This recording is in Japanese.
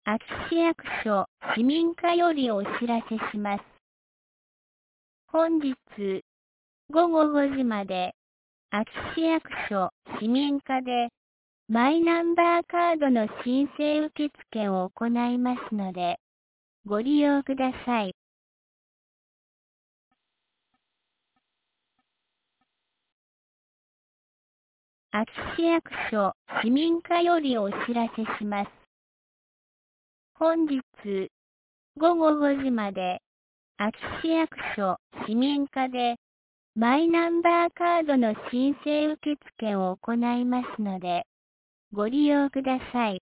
秋市役所市民課よりお知らせします。本日午後5時まで秋市役所市民課でマイナンバーカードの申請受付を行いますのでご利用ください。秋市役所市民課よりお知らせします。本日午後5時まで秋市役所市民課でマイナンバーカードの申請受付を行いますのでご利用ください。